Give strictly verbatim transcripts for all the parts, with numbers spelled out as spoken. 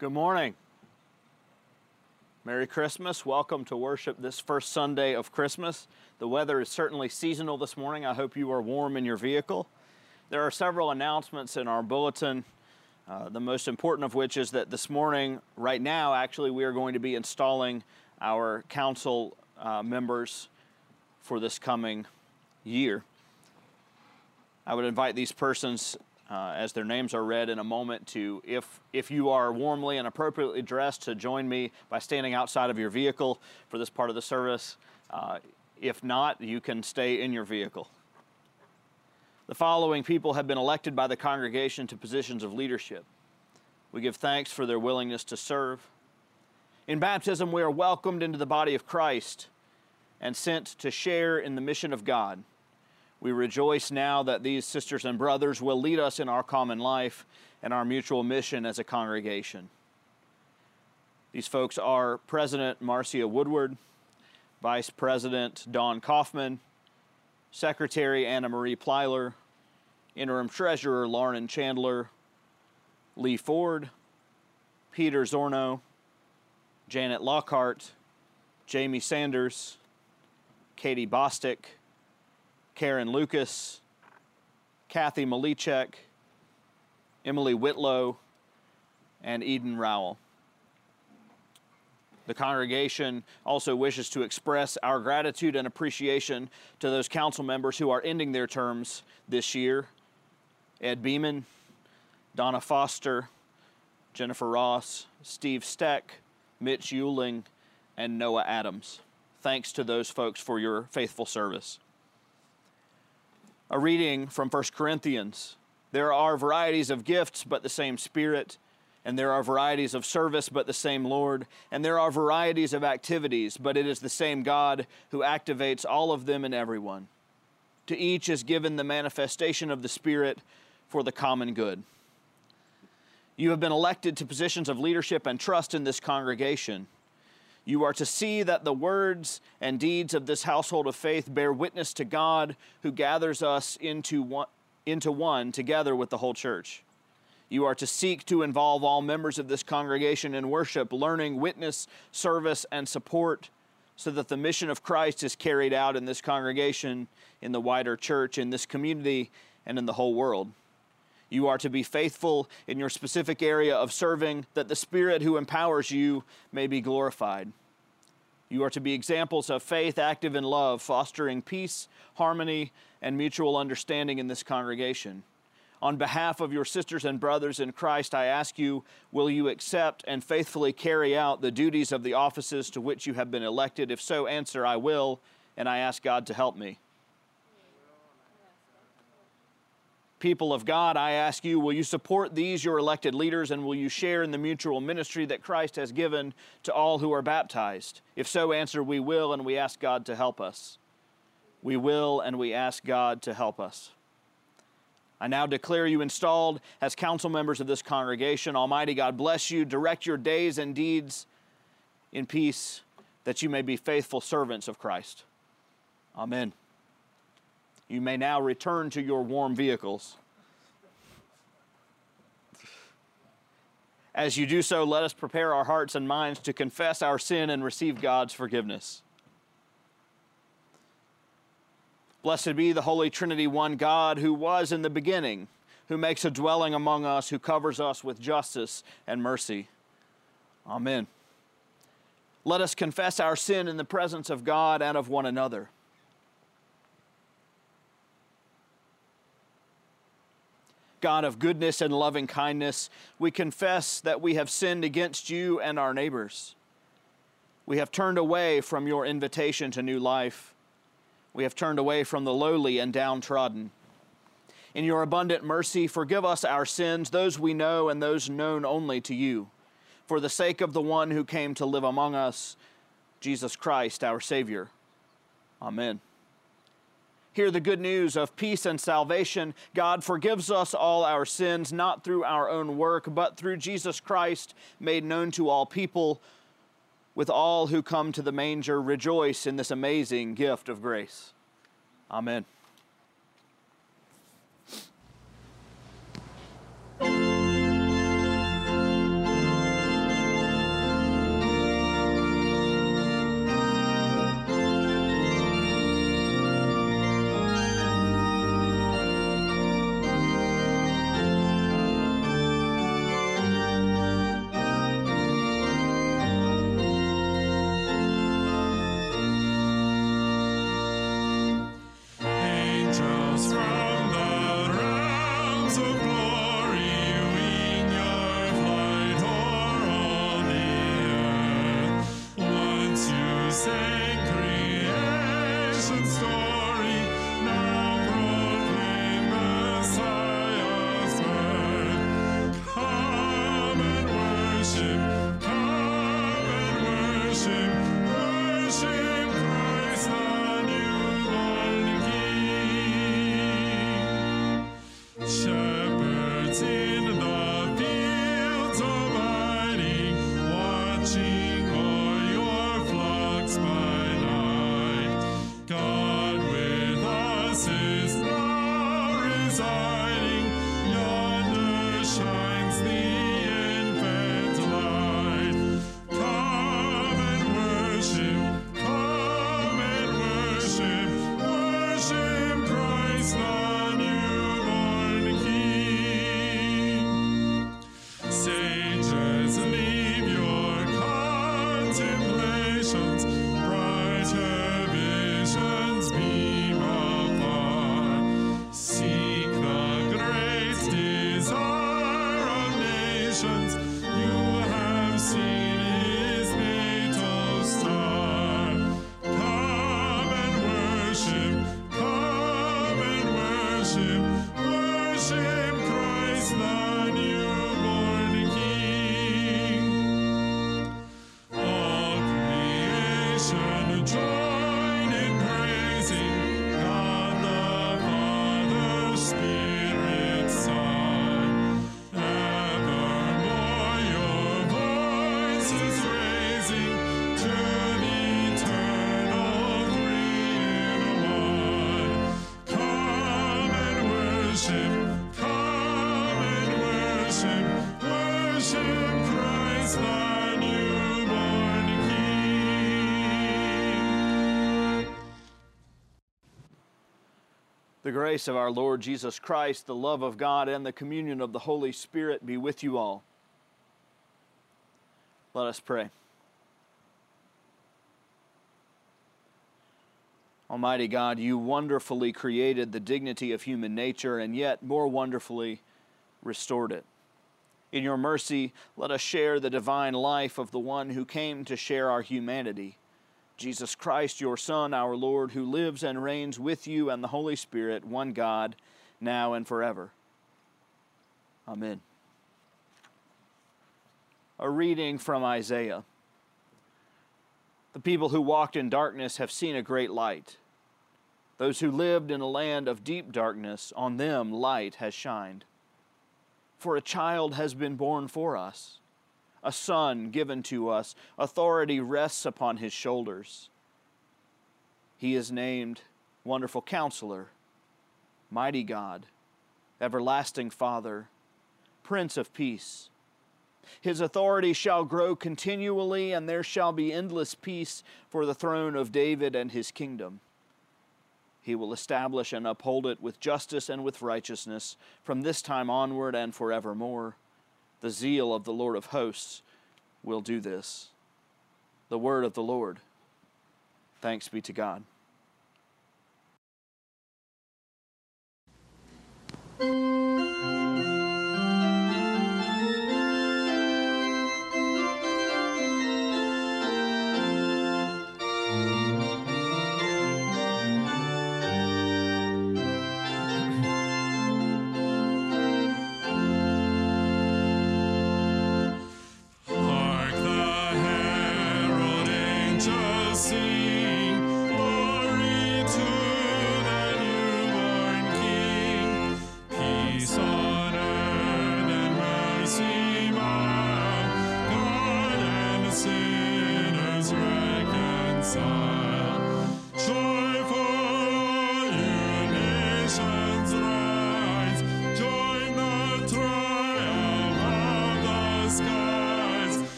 Good morning. Merry Christmas. Welcome to worship this first Sunday of Christmas. The weather is certainly seasonal this morning. I hope you are warm in your vehicle. There are several announcements in our bulletin, uh, the most important of which is that this morning, right now, actually, we are going to be installing our council uh, members for this coming year. I would invite these persons, Uh, as their names are read in a moment, to, if if you are warmly and appropriately dressed, to join me by standing outside of your vehicle for this part of the service. Uh, if not, you can stay in your vehicle. The following people have been elected by the congregation to positions of leadership. We give thanks for their willingness to serve. In baptism, we are welcomed into the body of Christ and sent to share in the mission of God. We rejoice now that these sisters and brothers will lead us in our common life and our mutual mission as a congregation. These folks are President Marcia Woodward, Vice President Don Kaufman, Secretary Anna Marie Plyler, Interim Treasurer Lauren Chandler, Lee Ford, Peter Zorno, Janet Lockhart, Jamie Sanders, Katie Bostic, Karen Lucas, Kathy Malichek, Emily Whitlow, and Eden Rowell. The congregation also wishes to express our gratitude and appreciation to those council members who are ending their terms this year: Ed Beeman, Donna Foster, Jennifer Ross, Steve Steck, Mitch Euling, and Noah Adams. Thanks to those folks for your faithful service. A reading from First Corinthians. There are varieties of gifts, but the same Spirit. And there are varieties of service, but the same Lord. And there are varieties of activities, but it is the same God who activates all of them in everyone. To each is given the manifestation of the Spirit for the common good. You have been elected to positions of leadership and trust in this congregation. You are to see that the words and deeds of this household of faith bear witness to God, who gathers us into one, into one together with the whole church. You are to seek to involve all members of this congregation in worship, learning, witness, service, and support, so that the mission of Christ is carried out in this congregation, in the wider church, in this community, and in the whole world. You are to be faithful in your specific area of serving, that the Spirit who empowers you may be glorified. You are to be examples of faith, active in love, fostering peace, harmony, and mutual understanding in this congregation. On behalf of your sisters and brothers in Christ, I ask you, will you accept and faithfully carry out the duties of the offices to which you have been elected? If so, answer, I will, and I ask God to help me. People of God, I ask you, will you support these, your elected leaders, and will you share in the mutual ministry that Christ has given to all who are baptized? If so, answer, we will, and we ask God to help us. We will, and we ask God to help us. I now declare you installed as council members of this congregation. Almighty God bless you, direct your days and deeds in peace, that you may be faithful servants of Christ. Amen. You may now return to your warm vehicles. As you do so, let us prepare our hearts and minds to confess our sin and receive God's forgiveness. Blessed be the Holy Trinity, one God, who was in the beginning, who makes a dwelling among us, who covers us with justice and mercy. Amen. Let us confess our sin in the presence of God and of one another. God of goodness and loving kindness, we confess that we have sinned against you and our neighbors. We have turned away from your invitation to new life. We have turned away from the lowly and downtrodden. In your abundant mercy, forgive us our sins, those we know and those known only to you, for the sake of the one who came to live among us, Jesus Christ, our Savior. Amen. Hear the good news of peace and salvation. God forgives us all our sins, not through our own work, but through Jesus Christ, made known to all people. With all who come to the manger, rejoice in this amazing gift of grace. Amen. nations, you have seen his natal star. Come and worship, come and worship, worship Christ the newborn King. All creation join in praising God the Father, Spirit, Son. Evermore your voices raising to the eternal three in one. Come and worship, come and worship, worship Christ the newborn King. The grace of our Lord Jesus Christ, the love of God, and the communion of the Holy Spirit be with you all. Let us pray. Almighty God, you wonderfully created the dignity of human nature and yet more wonderfully restored it. In your mercy, let us share the divine life of the one who came to share our humanity, Jesus Christ, your Son, our Lord, who lives and reigns with you and the Holy Spirit, one God, now and forever. Amen. A reading from Isaiah. The people who walked in darkness have seen a great light. Those who lived in a land of deep darkness, on them light has shined. For a child has been born for us, a son given to us, authority rests upon his shoulders. He is named Wonderful Counselor, Mighty God, Everlasting Father, Prince of Peace. His authority shall grow continually, and there shall be endless peace for the throne of David and his kingdom. He will establish and uphold it with justice and with righteousness from this time onward and forevermore. The zeal of the Lord of hosts will do this. The word of the Lord. Thanks be to God. Hark the herald angels sing, glory to the newborn King.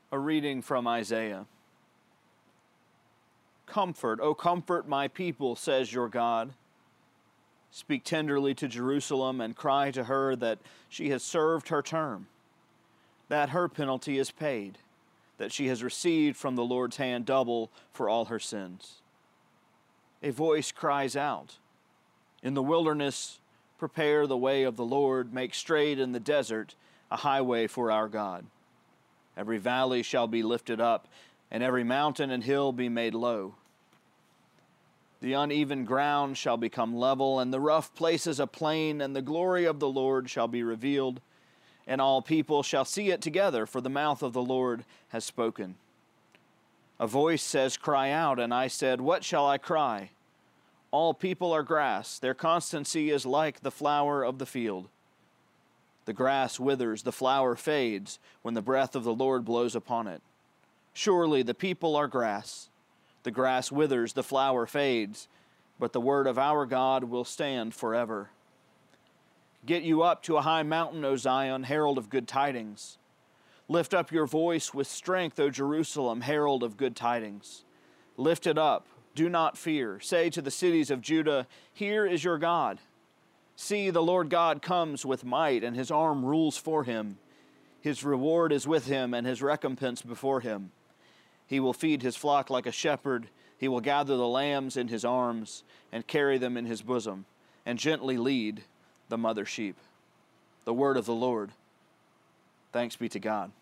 A reading from Isaiah. Comfort, O comfort my people, says your God. Speak tenderly to Jerusalem and cry to her that she has served her term, that her penalty is paid, that she has received from the Lord's hand double for all her sins. A voice cries out, in the wilderness, prepare the way of the Lord, make straight in the desert a highway for our God. Every valley shall be lifted up, and every mountain and hill be made low. The uneven ground shall become level, and the rough places a plain, and the glory of the Lord shall be revealed, and all people shall see it together, for the mouth of the Lord has spoken. A voice says, cry out, and I said, what shall I cry? All people are grass, their constancy is like the flower of the field. The grass withers, the flower fades, when the breath of the Lord blows upon it. Surely the people are grass. The grass withers, the flower fades, but the word of our God will stand forever. Get you up to a high mountain, O Zion, herald of good tidings. Lift up your voice with strength, O Jerusalem, herald of good tidings. Lift it up, do not fear. Say to the cities of Judah, here is your God. See, the Lord God comes with might, and his arm rules for him. His reward is with him, and his recompense before him. He will feed his flock like a shepherd. He will gather the lambs in his arms, and carry them in his bosom, and gently lead the mother sheep. The word of the Lord. Thanks be to God.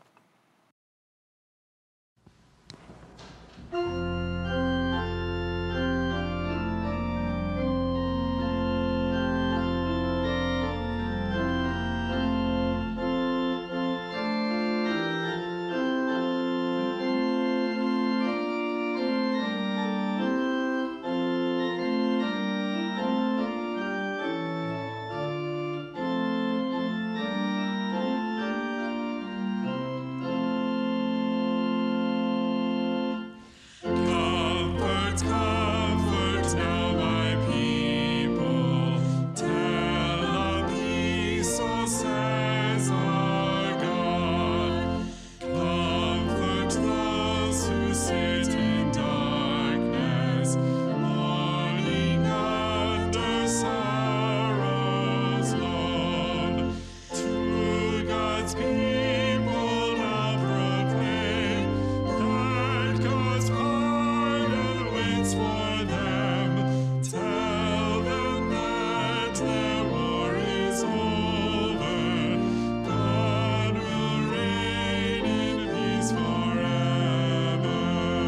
Comfort, comfort now my people. Tell of peace, so says our God. Comfort those who sit in darkness, mourning under sorrow's load. To God's people now proclaim that God's pardon waits for them. Tell them that their war is over. God will reign in peace forever.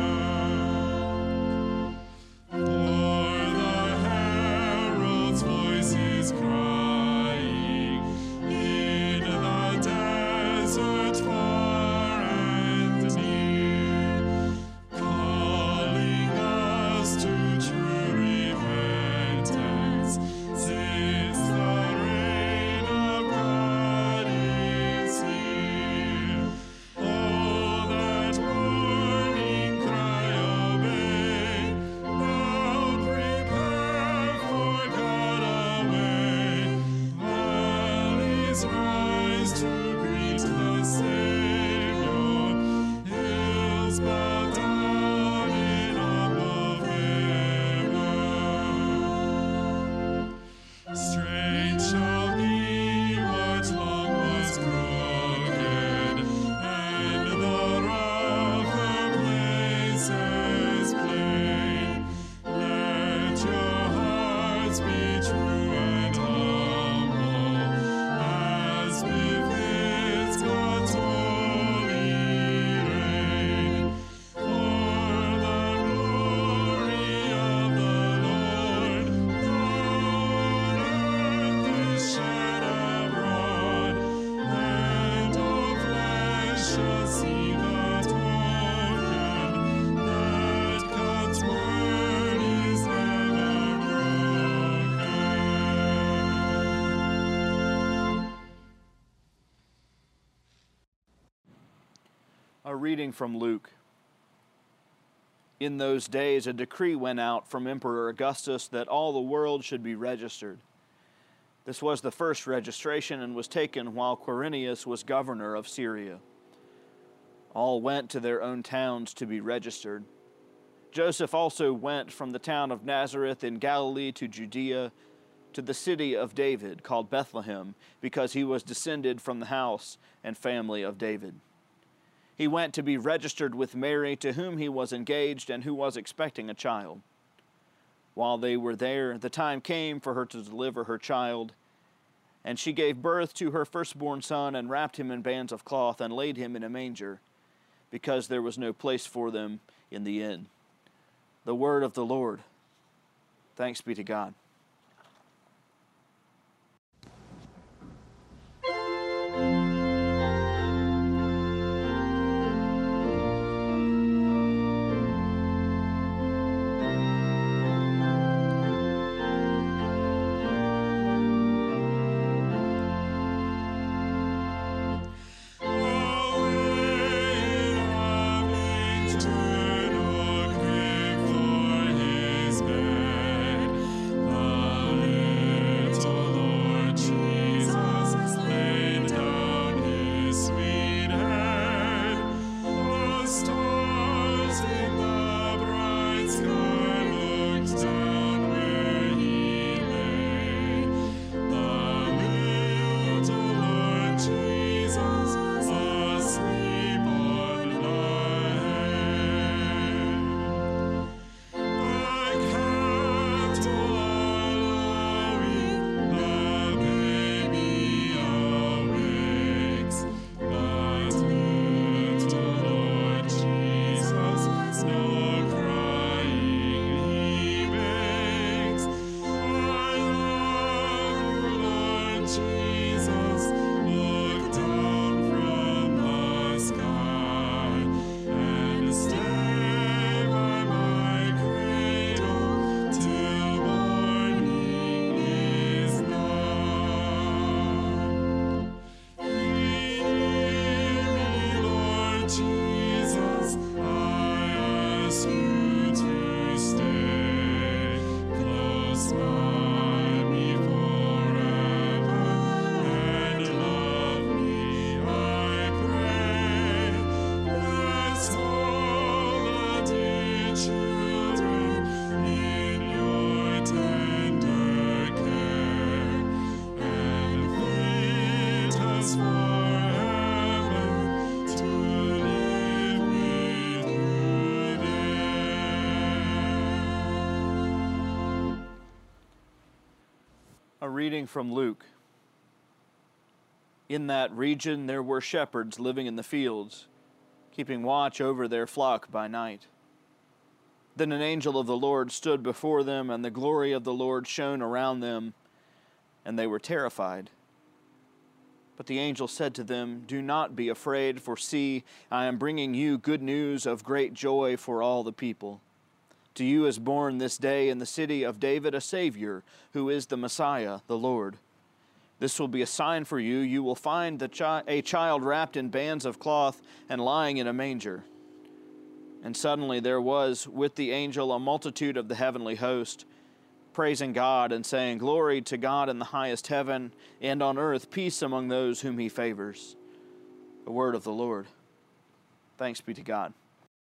For the herald's voice is crying in the desert far and near, calling us to true repentance, since the reign of God is here. Oh, that warning cry obey, now prepare for God away. Valleys rise to greet the Savior, hills bow down in humble favor. Straight shall be what long was crooked, and the rougher places plain. Let your hearts be true and humble, as befits God's holy reign. For the glory of the Lord on earth is shed abroad, and all flesh shall see the token that God's word is never broken. A reading from Luke. In those days, a decree went out from Emperor Augustus that all the world should be registered. This was the first registration and was taken while Quirinius was governor of Syria. All went to their own towns to be registered. Joseph also went from the town of Nazareth in Galilee to Judea, to the city of David, called Bethlehem, because he was descended from the house and family of David. He went to be registered with Mary, to whom he was engaged and who was expecting a child. While they were there, the time came for her to deliver her child, and she gave birth to her firstborn son and wrapped him in bands of cloth and laid him in a manger, because there was no place for them in the inn. The word of the Lord. Thanks be to God. A reading from Luke. In that region there were shepherds living in the fields, keeping watch over their flock by night. Then an angel of the Lord stood before them, and the glory of the Lord shone around them, and they were terrified. But the angel said to them, "Do not be afraid, for see, I am bringing you good news of great joy for all the people. To you is born this day in the city of David a Savior, who is the Messiah, the Lord. This will be a sign for you. You will find the chi- a child wrapped in bands of cloth and lying in a manger." And suddenly there was with the angel a multitude of the heavenly host, praising God and saying, "Glory to God in the highest heaven, and on earth peace among those whom he favors." The word of the Lord. Thanks be to God.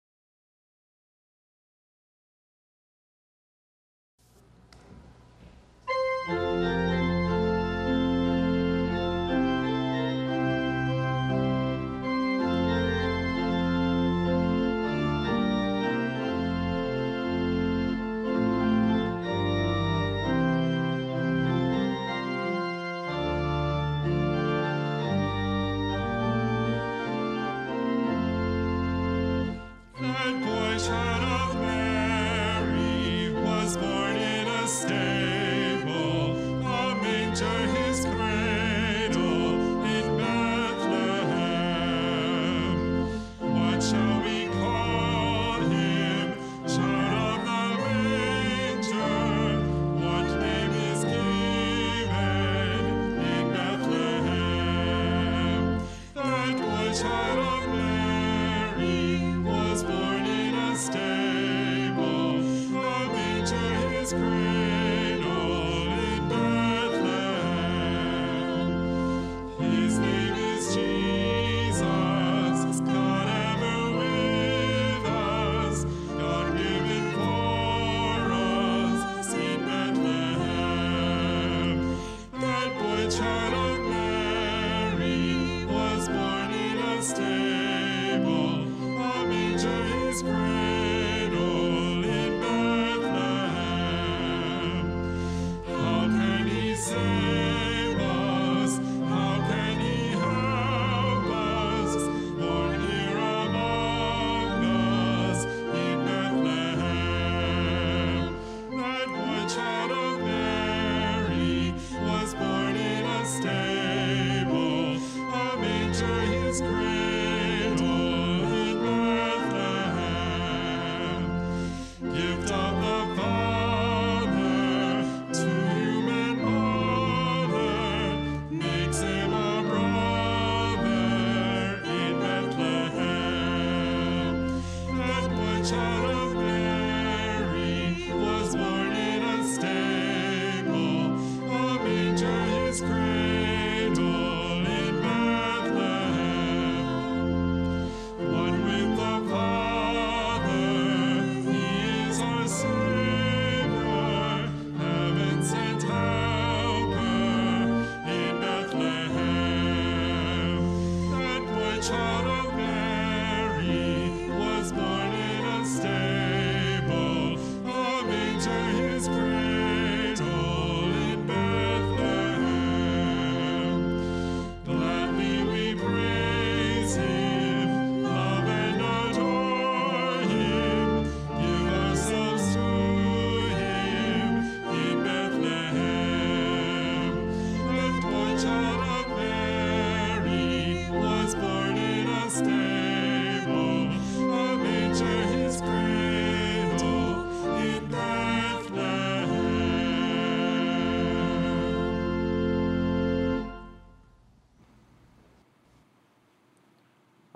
That boy child of Mary was born in a stable, a manger his cradle in Bethlehem. What shall we call him? Child of the manger. What name is given in Bethlehem? That boy child of Mary was born in a stable, a manger his cradle in Bethlehem. His name is Jesus, God ever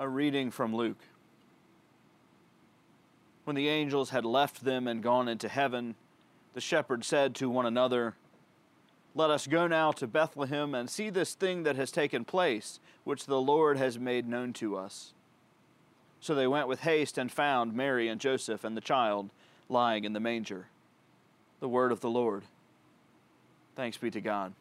A reading from Luke. When the angels had left them and gone into heaven, the shepherds said to one another, "Let us go now to Bethlehem and see this thing that has taken place, which the Lord has made known to us." So they went with haste and found Mary and Joseph and the child lying in the manger. The word of the Lord. Thanks be to God.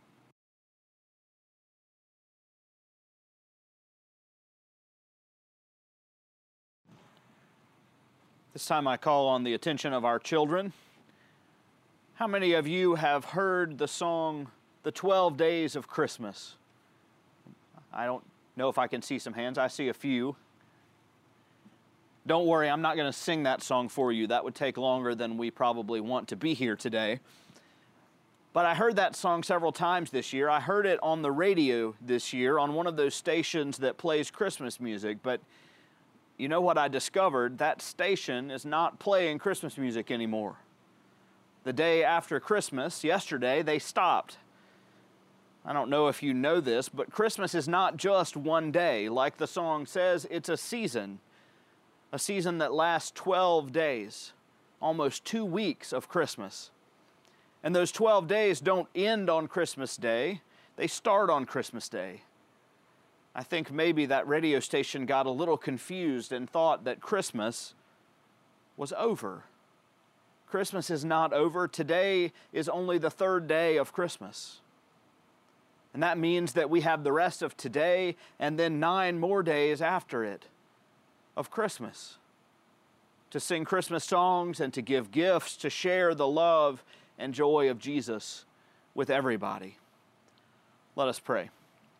This time I call on the attention of our children. How many of you have heard the song, The twelve Days of Christmas? I don't know if I can see some hands. I see a few. Don't worry, I'm not going to sing that song for you. That would take longer than we probably want to be here today. But I heard that song several times this year. I heard it on the radio this year on one of those stations that plays Christmas music. But you know what I discovered? That station is not playing Christmas music anymore. The day after Christmas, yesterday, they stopped. I don't know if you know this, but Christmas is not just one day. Like the song says, it's a season. A season that lasts twelve days, almost two weeks of Christmas. And those twelve days don't end on Christmas Day, they start on Christmas Day. I think maybe that radio station got a little confused and thought that Christmas was over. Christmas is not over. Today is only the third day of Christmas. And that means that we have the rest of today and then nine more days after it of Christmas to sing Christmas songs and to give gifts, to share the love and joy of Jesus with everybody. Let us pray.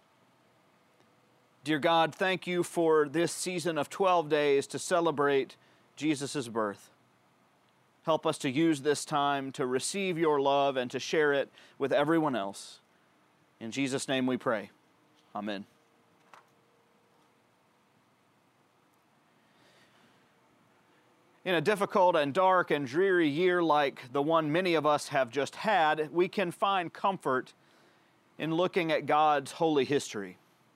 Dear God, thank you for this season of twelve days to celebrate Jesus' birth. Help us to use this time to receive your love and to share it with everyone else. In Jesus' name we pray. Amen. In a difficult and dark and dreary year like the one many of us have just had, we can find comfort in looking at God's holy history.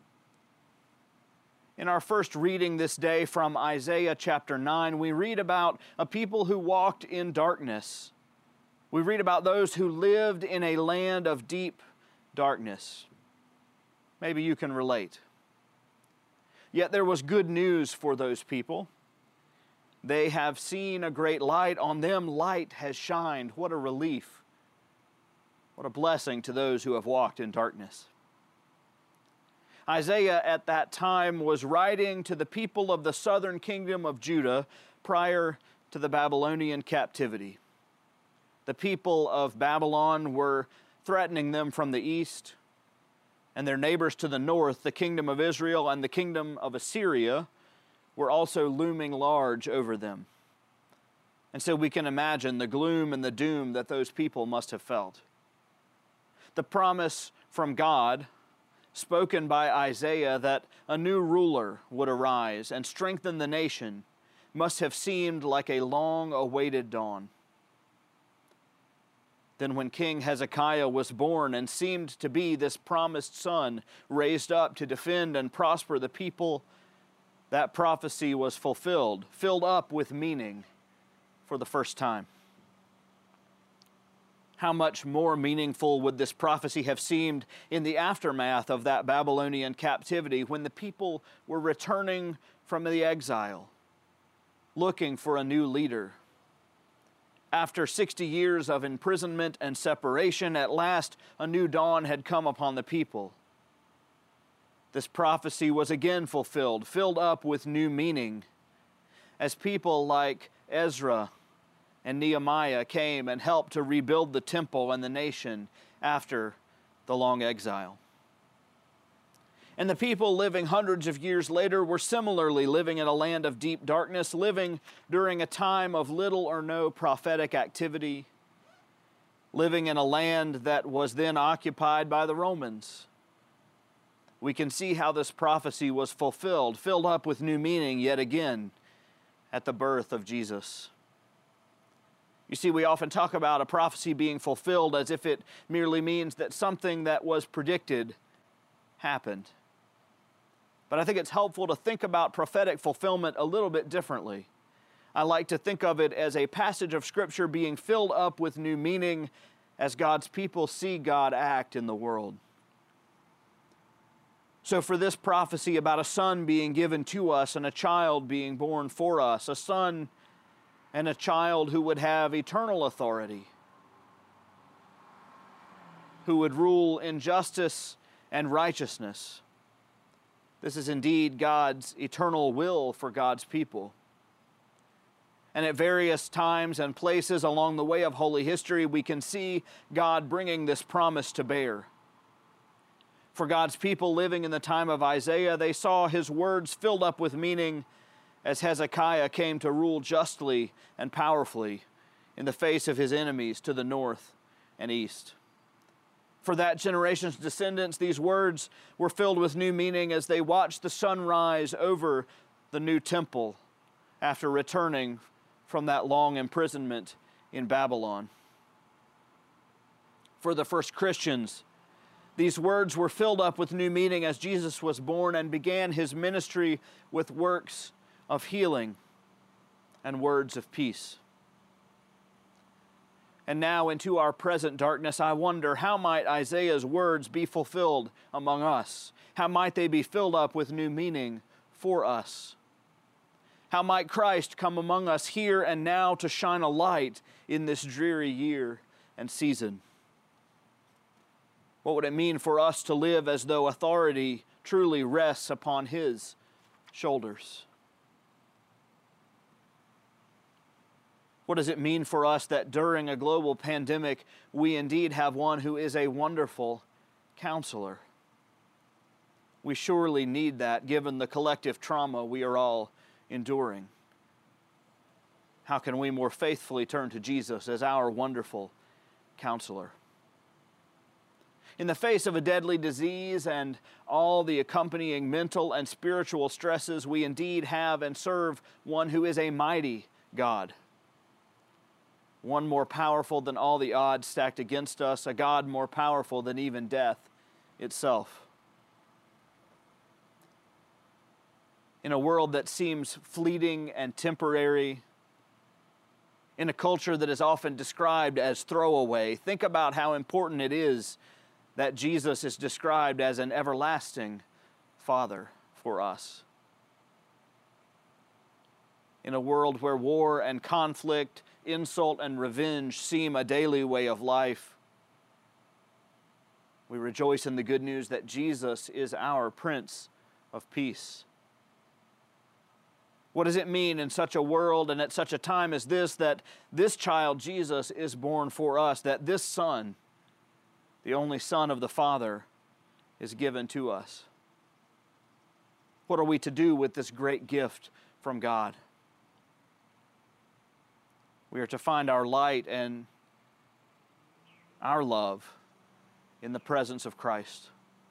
In our first reading this day from Isaiah chapter nine, we read about a people who walked in darkness. We read about those who lived in a land of deep darkness. Maybe you can relate. Yet there was good news for those people. They have seen a great light. On them light has shined. What a relief. What a blessing to those who have walked in darkness. Isaiah at that time was writing to the people of the southern kingdom of Judah prior to the Babylonian captivity. The people of Babylon were threatening them from the east, and their neighbors to the north, the kingdom of Israel and the kingdom of Assyria, were also looming large over them. And so we can imagine the gloom and the doom that those people must have felt. The promise from God, spoken by Isaiah, that a new ruler would arise and strengthen the nation, must have seemed like a long-awaited dawn. Then when King Hezekiah was born and seemed to be this promised son raised up to defend and prosper the people, that prophecy was fulfilled, filled up with meaning for the first time. How much more meaningful would this prophecy have seemed in the aftermath of that Babylonian captivity when the people were returning from the exile, looking for a new leader. After sixty years of imprisonment and separation, at last a new dawn had come upon the people. This prophecy was again fulfilled, filled up with new meaning, as people like Ezra and Nehemiah came and helped to rebuild the temple and the nation after the long exile. And the people living hundreds of years later were similarly living in a land of deep darkness, living during a time of little or no prophetic activity, living in a land that was then occupied by the Romans. We can see how this prophecy was fulfilled, filled up with new meaning yet again at the birth of Jesus. You see, we often talk about a prophecy being fulfilled as if it merely means that something that was predicted happened. But I think it's helpful to think about prophetic fulfillment a little bit differently. I like to think of it as a passage of Scripture being filled up with new meaning as God's people see God act in the world. So for this prophecy about a son being given to us and a child being born for us, a son and a child who would have eternal authority, who would rule in justice and righteousness. This is indeed God's eternal will for God's people. And at various times and places along the way of holy history, we can see God bringing this promise to bear. For God's people living in the time of Isaiah, they saw his words filled up with meaning as Hezekiah came to rule justly and powerfully in the face of his enemies to the north and east. For that generation's descendants, these words were filled with new meaning as they watched the sun rise over the new temple after returning from that long imprisonment in Babylon. For the first Christians, these words were filled up with new meaning as Jesus was born and began his ministry with works of healing and words of peace. And now into our present darkness, I wonder, how might Isaiah's words be fulfilled among us? How might they be filled up with new meaning for us? How might Christ come among us here and now to shine a light in this dreary year and season? What would it mean for us to live as though authority truly rests upon his shoulders? What does it mean for us that during a global pandemic, we indeed have one who is a wonderful counselor? We surely need that given the collective trauma we are all enduring. How can we more faithfully turn to Jesus as our wonderful counselor? In the face of a deadly disease and all the accompanying mental and spiritual stresses, we indeed have and serve one who is a mighty God. One more powerful than all the odds stacked against us, a God more powerful than even death itself. In a world that seems fleeting and temporary, in a culture that is often described as throwaway, think about how important it is that Jesus is described as an everlasting Father for us. In a world where war and conflict, insult and revenge seem a daily way of life, we rejoice in the good news that Jesus is our Prince of Peace. What does it mean in such a world and at such a time as this that this child, Jesus, is born for us, that this Son, the only Son of the Father, is given to us? What are we to do with this great gift from God? We are to find our light and our love in the presence of Christ.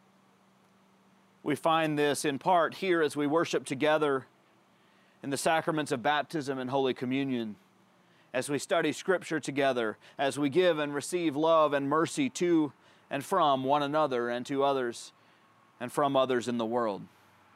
We find this in part here as we worship together in the sacraments of baptism and Holy Communion, as we study Scripture together, as we give and receive love and mercy to and from one another and to others and from others in the world.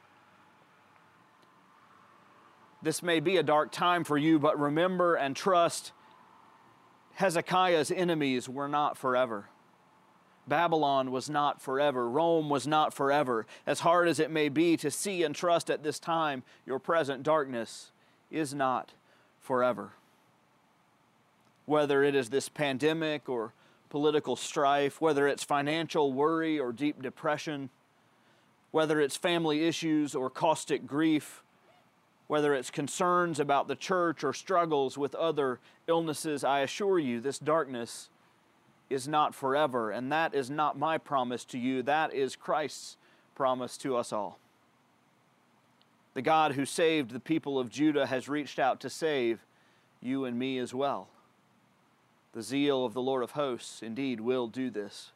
This may be a dark time for you, but remember and trust Hezekiah's enemies were not forever. Babylon was not forever. Rome was not forever. As hard as it may be to see and trust at this time, your present darkness is not forever. Whether it is this pandemic or political strife, whether it's financial worry or deep depression, whether it's family issues or caustic grief, whether it's concerns about the church or struggles with other illnesses, I assure you this darkness is not forever, and that is not my promise to you. That is Christ's promise to us all. The God who saved the people of Judah has reached out to save you and me as well. The zeal of the Lord of hosts indeed will do this.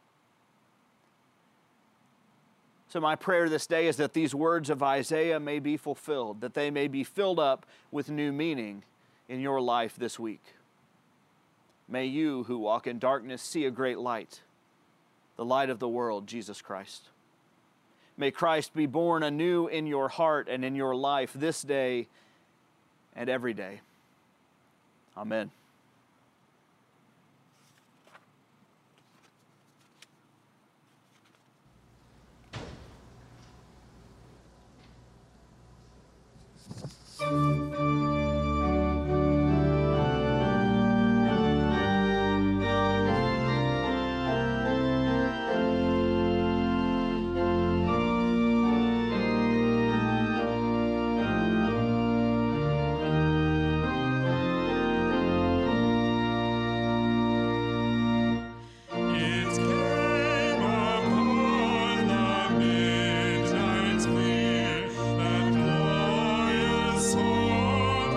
So my prayer this day is that these words of Isaiah may be fulfilled, that they may be filled up with new meaning in your life this week. May you who walk in darkness see a great light, the light of the world, Jesus Christ. May Christ be born anew in your heart and in your life this day and every day. Amen. It came upon the midnight clear, that glorious song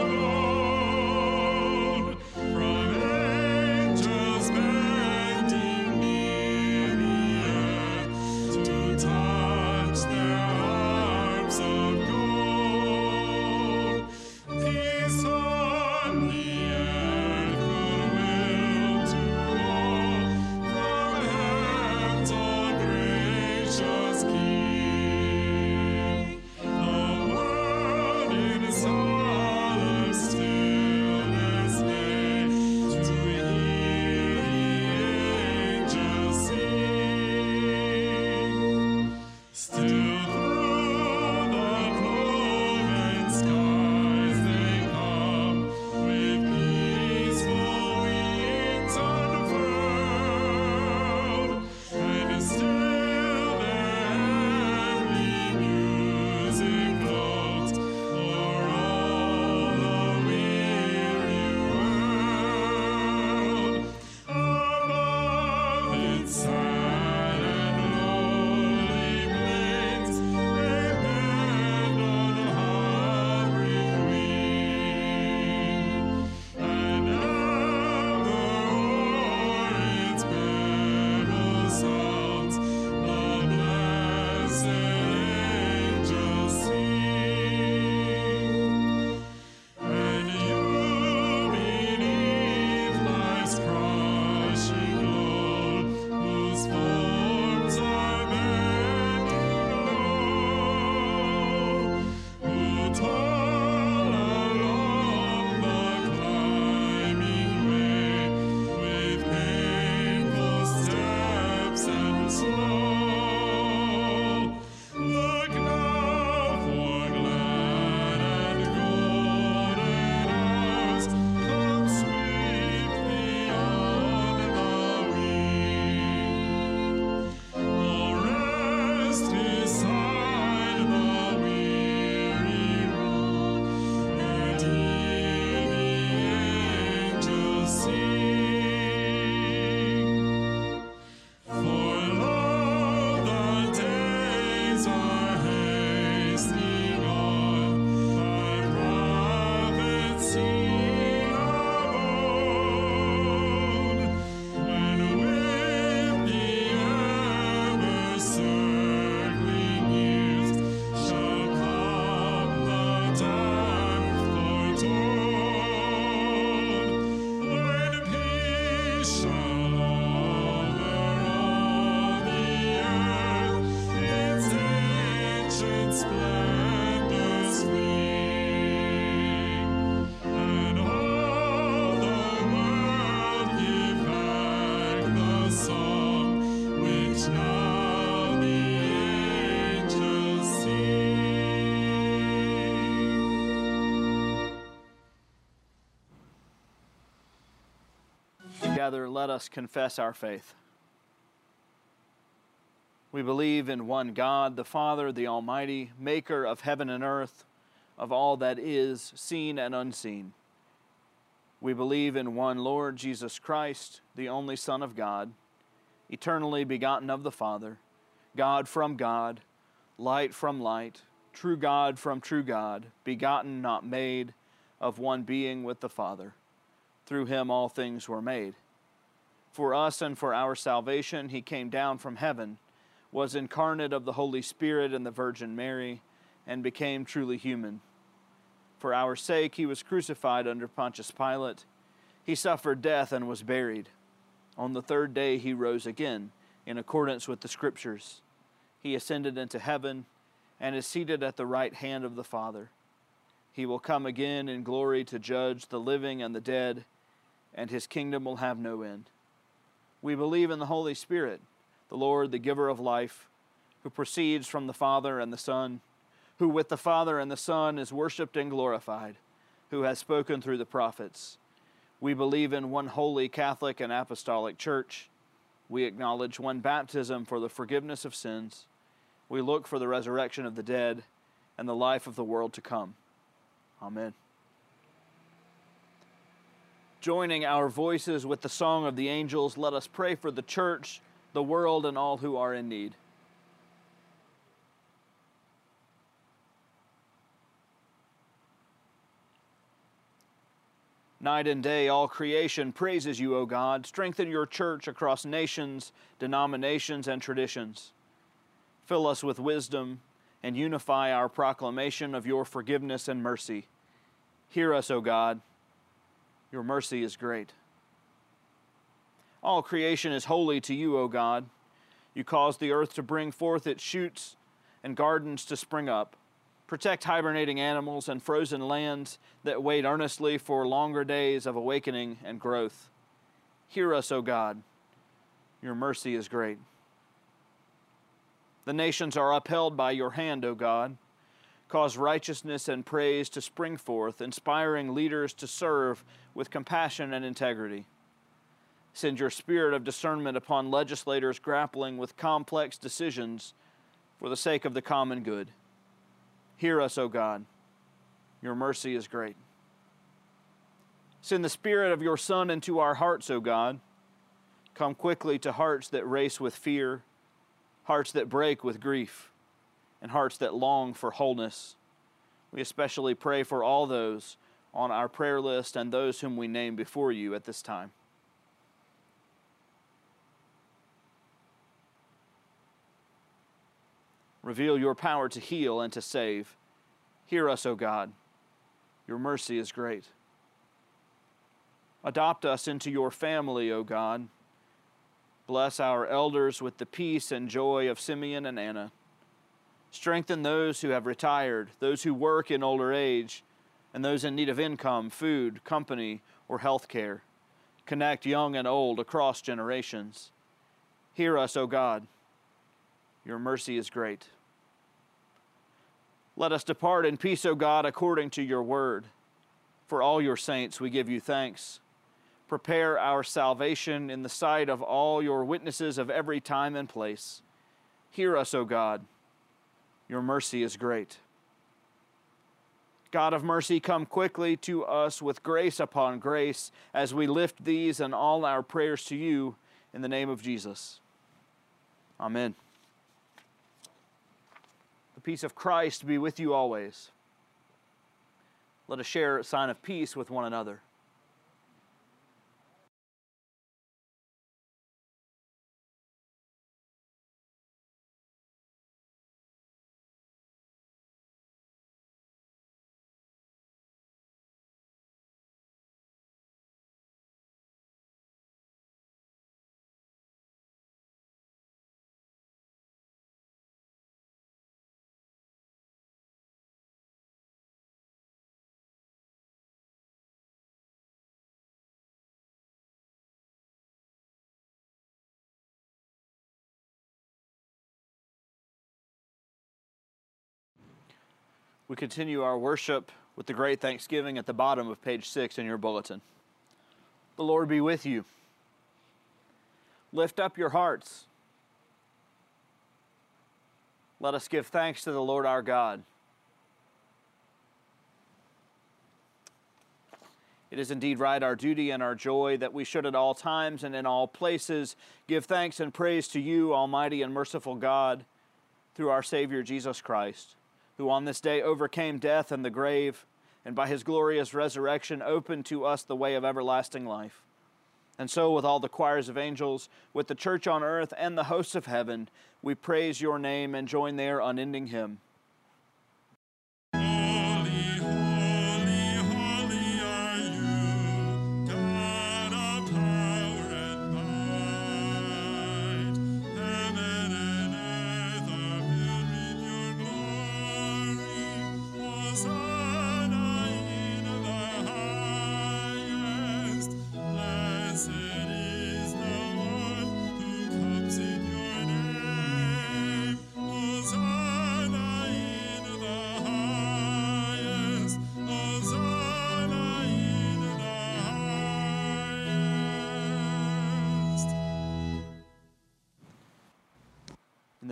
alone, from angels bending near the earth to touch their harps of gold. Peace on the earth, goodwill to all, from heaven's all gracious King. The world in solemn stillness lay, to hear the angels sing. Still through the cloven skies they come, with peaceful wings unfurled, and still their heavenly music floats o'er all the weary world. Above its sad and lonely plains, they bend on hovering wing, and ever o'er its pebble sounds the blessed angels sing. And you beneath life's crushing load, whose forms are bending low, who toil along the climbing way, with painful steps and slow. Look now, for glad and golden hours come swiftly on the wing. Oh, rest beside the weary road, and hear the angels sing. For lo, the days are hastening on, thy prophets seen of old, when with the ever-circling years shall come the time foretold, when peace shall over all the earth its ancient splendors fling, and all the world give back the song which now the angels sing. Together, let us confess our faith. We believe in one God, the Father, the Almighty, maker of heaven and earth, of all that is seen and unseen. We believe in one Lord Jesus Christ, the only Son of God, eternally begotten of the Father, God from God, light from light, true God from true God, begotten, not made, of one being with the Father. Through him all things were made. For us and for our salvation he came down from heaven, was incarnate of the Holy Spirit and the Virgin Mary, and became truly human. For our sake he was crucified under Pontius Pilate. He suffered death and was buried. On the third day he rose again, in accordance with the Scriptures. He ascended into heaven and is seated at the right hand of the Father. He will come again in glory to judge the living and the dead, and his kingdom will have no end. We believe in the Holy Spirit, the Lord, the giver of life, who proceeds from the Father and the Son, who with the Father and the Son is worshipped and glorified, who has spoken through the prophets. We believe in one holy Catholic and Apostolic Church. We acknowledge one baptism for the forgiveness of sins. We look for the resurrection of the dead and the life of the world to come. Amen. Joining our voices with the song of the angels, let us pray for the church, the world, and all who are in need. Night and day, all creation praises you, O God. Strengthen your church across nations, denominations, and traditions. Fill us with wisdom and unify our proclamation of your forgiveness and mercy. Hear us, O God. Your mercy is great. All creation is holy to you, O God. You cause the earth to bring forth its shoots and gardens to spring up. Protect hibernating animals and frozen lands that wait earnestly for longer days of awakening and growth. Hear us, O God. Your mercy is great. The nations are upheld by your hand, O God. Cause righteousness and praise to spring forth, inspiring leaders to serve with compassion and integrity. Send your spirit of discernment upon legislators grappling with complex decisions for the sake of the common good. Hear us, O God. Your mercy is great. Send the Spirit of your Son into our hearts, O God. Come quickly to hearts that race with fear, hearts that break with grief, and hearts that long for wholeness. We especially pray for all those on our prayer list and those whom we name before you at this time. Reveal your power to heal and to save. Hear us, O God. Your mercy is great. Adopt us into your family, O God. Bless our elders with the peace and joy of Simeon and Anna. Strengthen those who have retired, those who work in older age, and those in need of income, food, company, or health care. Connect young and old across generations. Hear us, O God. Your mercy is great. Let us depart in peace, O God, according to your word. For all your saints we give you thanks. Prepare our salvation in the sight of all your witnesses of every time and place. Hear us, O God. Your mercy is great. God of mercy, come quickly to us with grace upon grace as we lift these and all our prayers to you in the name of Jesus. Amen. The peace of Christ be with you always. Let us share a sign of peace with one another. We continue our worship with the great thanksgiving at the bottom of page six in your bulletin. The Lord be with you. Lift up your hearts. Let us give thanks to the Lord our God. It is indeed right, our duty and our joy, that we should at all times and in all places give thanks and praise to you, Almighty and merciful God, through our Savior Jesus Christ, who on this day overcame death and the grave, and by his glorious resurrection opened to us the way of everlasting life. And so with all the choirs of angels, with the church on earth and the hosts of heaven, we praise your name and join their unending hymn. Holy, holy, holy are you, God of power and might. Heaven and earth are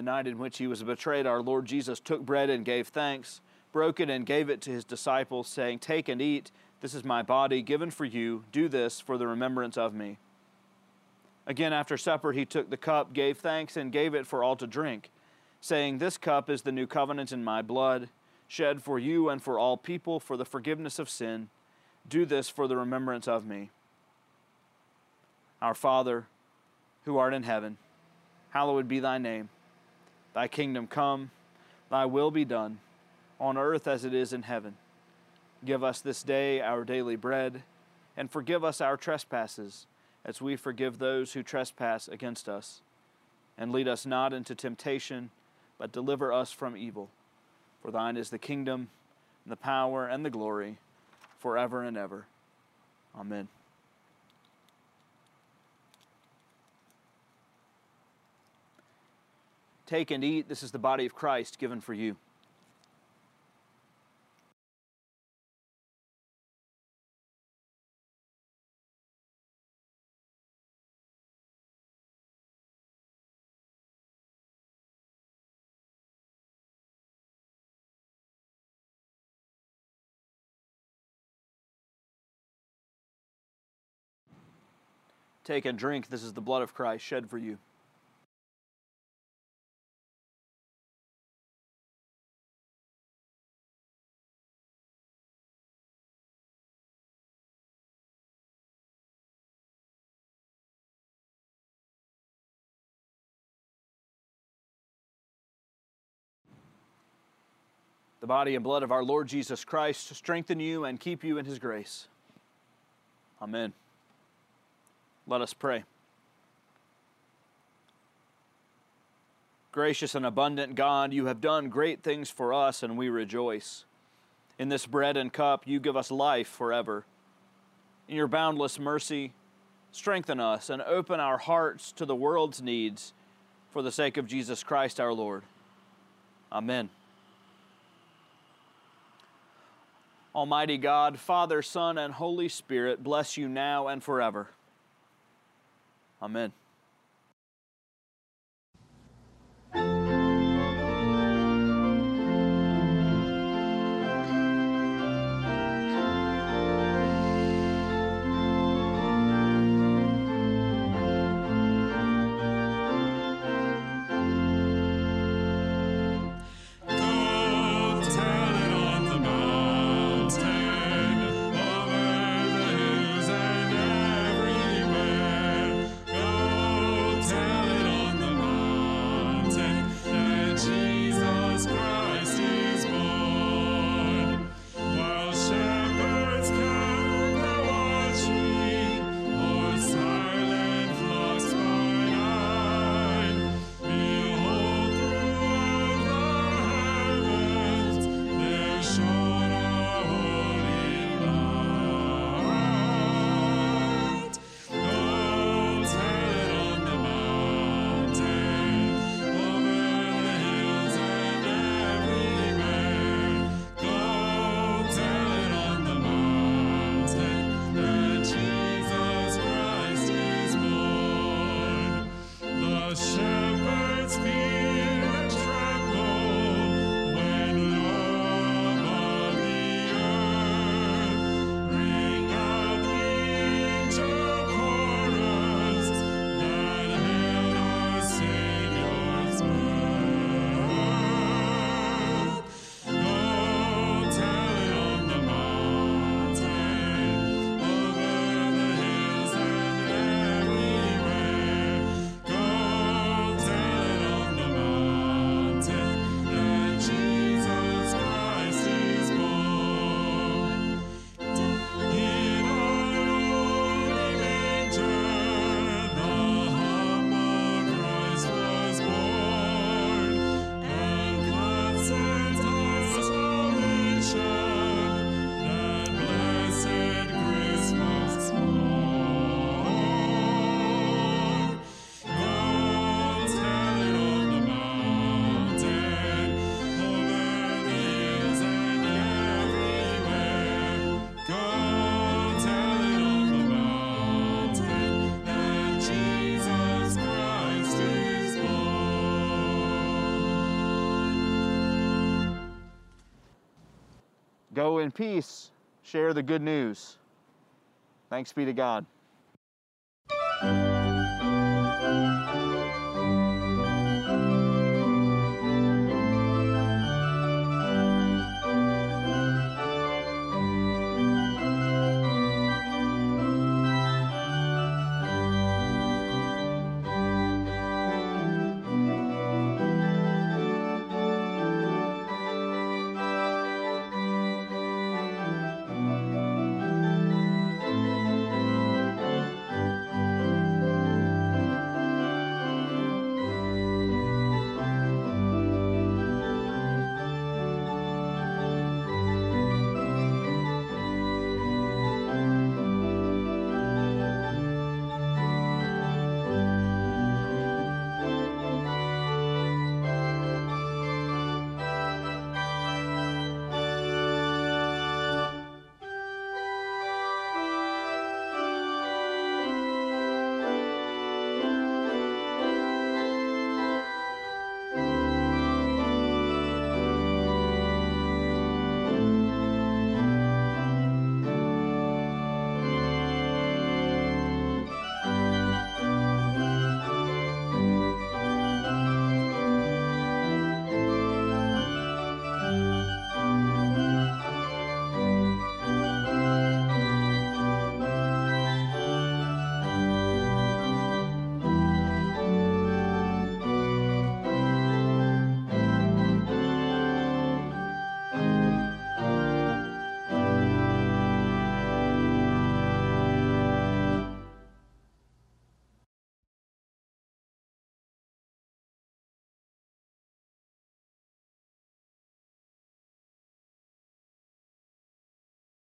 night in which he was betrayed, our Lord Jesus took bread and gave thanks, broke it and gave it to his disciples, saying, "Take and eat. This is my body given for you. Do this for the remembrance of me." Again, after supper, he took the cup, gave thanks, and gave it for all to drink, saying, "This cup is the new covenant in my blood, shed for you and for all people for the forgiveness of sin. Do this for the remembrance of me." Our Father, who art in heaven, hallowed be thy name. Thy kingdom come, thy will be done, on earth as it is in heaven. Give us this day our daily bread, and forgive us our trespasses, as we forgive those who trespass against us. And lead us not into temptation, but deliver us from evil. For thine is the kingdom, and the power, and the glory, forever and ever. Amen. Take and eat. This is the body of Christ given for you. Take and drink. This is the blood of Christ shed for you. The body and blood of our Lord Jesus Christ strengthen you and keep you in his grace. Amen. Let us pray. Gracious and abundant God, you have done great things for us, and we rejoice. In this bread and cup, you give us life forever. In your boundless mercy, strengthen us and open our hearts to the world's needs for the sake of Jesus Christ our Lord. Amen. Almighty God, Father, Son, and Holy Spirit, bless you now and forever. Amen. Go Go in peace. Share the good news. Thanks be to God.